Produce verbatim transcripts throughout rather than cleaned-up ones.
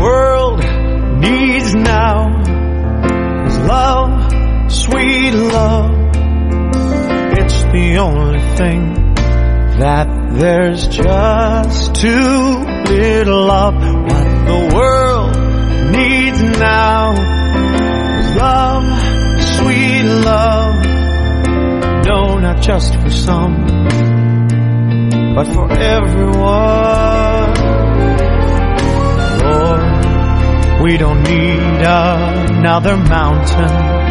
world needs now is love, sweet love. It's the only thing that there's just too little of. What the world needs now is love, sweet love. No, not just for some, but for everyone. Lord, we don't need another mountain.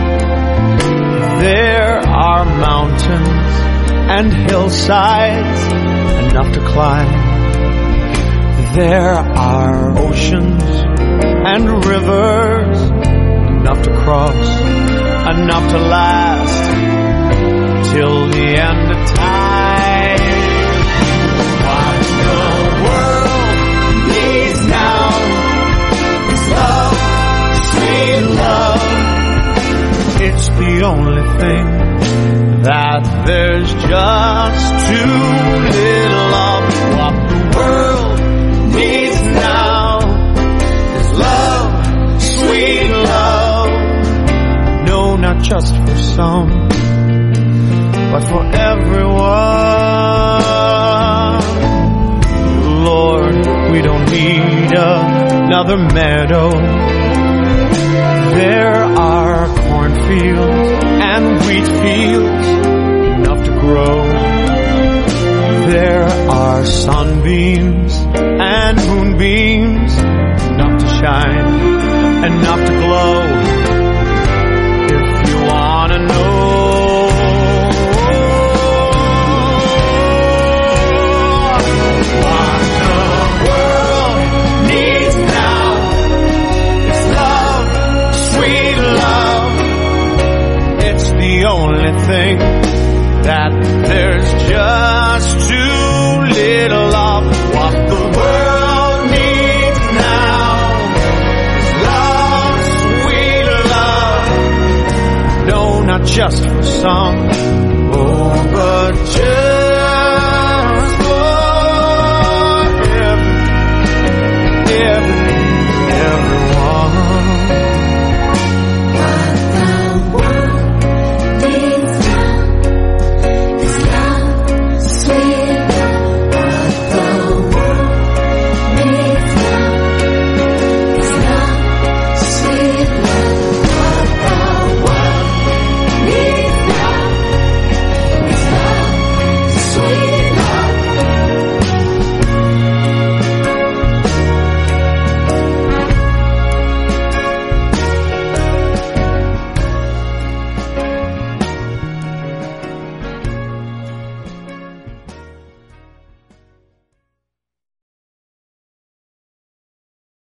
There are mountains and hillsides enough to climb. There are oceans and rivers enough to cross, enough to last till the end of time. What the world needs now is love, sweet love. It's the only thing that there's just too little of. What the world needs now is love, sweet love. No, not just for some, but for everyone. Lord, we don't need another meadow. There are cornfields and wheat fields enough to grow. There are sunbeams and moonbeams enough to shine, enough to glow. If you wanna know what the world needs now is love, sweet love. It's the only thing that there's just too little of. What the world needs now is love, sweet love. No, not just for some, oh, but just